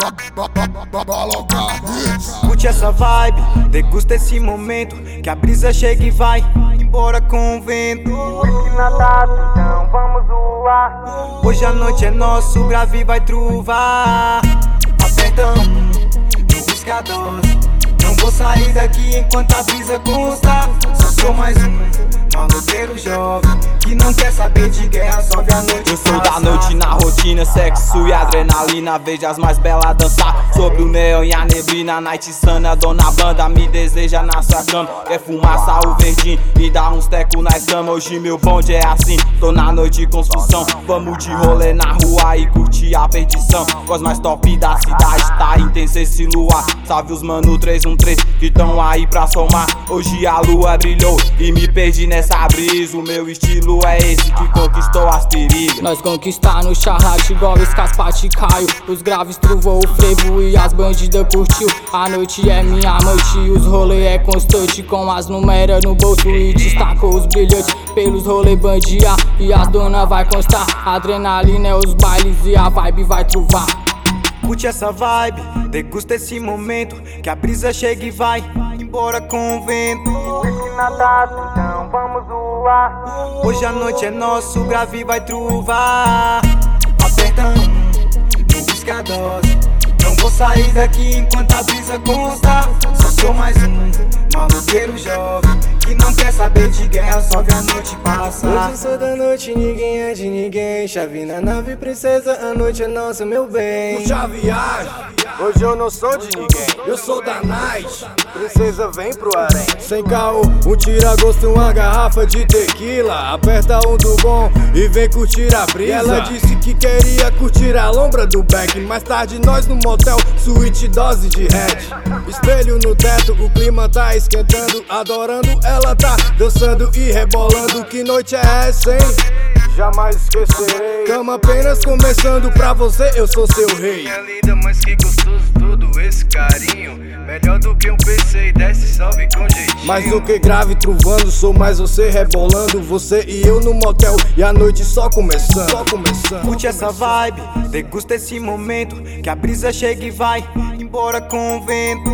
Curte essa vibe, degusta esse momento, que a brisa chega e vai embora com o vento. Então vamos voar. Hoje a noite é nossa, o grave vai truvar. Apertão no piscador, não vou sair daqui enquanto a brisa constar. Só sou mais um maloqueiro jovem que não quer saber de guerra, só vê a noite. Eu sou da noite na rotina, sexo e adrenalina. Vejo as mais belas dançar sobre o neon e a neblina. Night Sana, dona banda me deseja na sua cama. Quer fumaça, o verdinho e dar uns teco na cama. Hoje meu bonde é assim, tô na noite construção. Vamos de rolê na rua e curtir a perdição. Com as mais top da cidade, tá intenso esse luar. Salve os mano 313 que tão aí pra somar. Hoje a lua brilhou e me perdi nessa brisa. O meu estilo é esse que conquistou as perigas. Nós conquistar no charrate igual esse Caspate Caio. Os graves truvou o frevo e as bandidas curtiu. A noite é minha noite e os rolê é constante. Com as numeras no bolso e destacou os brilhantes. Pelos rolê bandia e as dona vai constar. Adrenalina é os bailes e a vibe vai truvar. Curte essa vibe, degusta esse momento, que a brisa chega e vai embora com o vento. Então vamos voar. Hoje a noite é nossa, o grave vai truvar. Apertão no piscador, não vou sair daqui enquanto a brisa constar. Só sou mais um maloqueiro jovem que não quer saber de guerra, só vê a noite passar. Hoje sou da noite, ninguém é de ninguém. Chave na nave, princesa, a noite é nossa, meu bem. Puxa a viagem, hoje eu não sou de ninguém. Eu sou da night, princesa vem pro harém. Sem caô, um tira-gosto, uma garrafa de tequila. Aperta um do bom e vem curtir a brisa. E ela disse que queria curtir a lombra do Beck. Mais tarde nós no motel, suíte dose de red. Espelho no teto, o clima tá esquentando. Adorando, ela tá dançando e rebolando. Que noite é essa, hein? Jamais esquecerei. Cama apenas começando, pra você eu sou seu rei. Minha linda, mas que gostoso todo esse carinho. Melhor do que um PC, desce, salve com jeitinho. Mais do que grave truvando, sou mais você rebolando. Você e eu no motel e a noite só começando. Curte essa vibe, degusta esse momento, que a brisa chega e vai embora com o vento.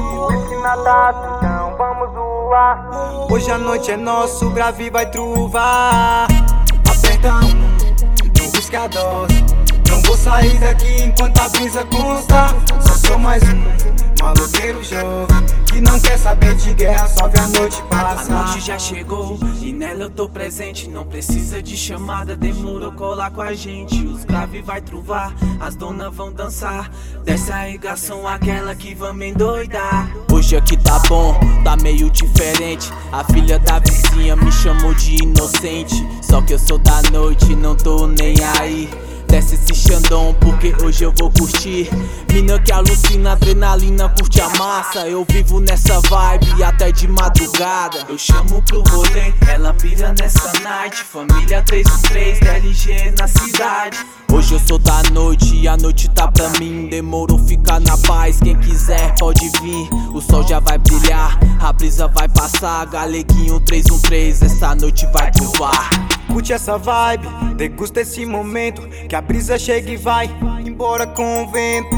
Então vamos voar. Hoje a noite é nossa, o grave vai truvar. Apertão no piscador, não vou sair daqui enquanto a brisa constar. Só sou mais um maloqueiro jovem que não quer saber de guerra, só vê a noite passar. A noite já chegou e nela eu tô presente. Não precisa de chamada, demorou colar com a gente. Os graves vai truvar, as donas vão dançar. Desce a regação, aquela que vamos endoidar. Hoje aqui tá bom, tá meio diferente. A filha da vizinha me chamou de inocente. Só que eu sou da noite, não tô nem aí. Desce esse Xandão porque hoje eu vou curtir. Mina que alucina, adrenalina, curte a massa. Eu vivo nessa vibe até de madrugada. Eu chamo pro rolê, ela pira nessa night. Família 313, LG na cidade. Hoje eu sou da noite e a noite tá pra mim. Demorou ficar na paz, quem quiser pode vir. O sol já vai brilhar, a brisa vai passar. Galeguinho 313, essa noite vai truvar. Curte essa vibe, degusta esse momento, que a brisa chega e vai embora com o vento.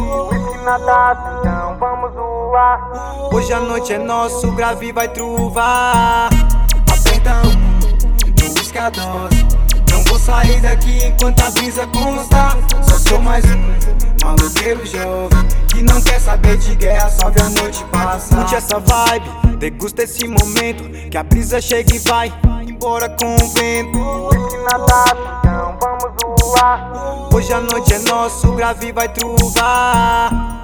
Então vamos voar. Hoje a noite é nossa, o grave vai truvar. Apertão no piscador, não vou sair daqui enquanto a brisa constar. Só sou mais um maloqueiro jovem que não quer saber de guerra, só vê a noite passar. Curte essa vibe, degusta esse momento, que a brisa chega e vai embora com o vento. Então vamos voar. Hoje a noite é nossa, o grave vai truvar.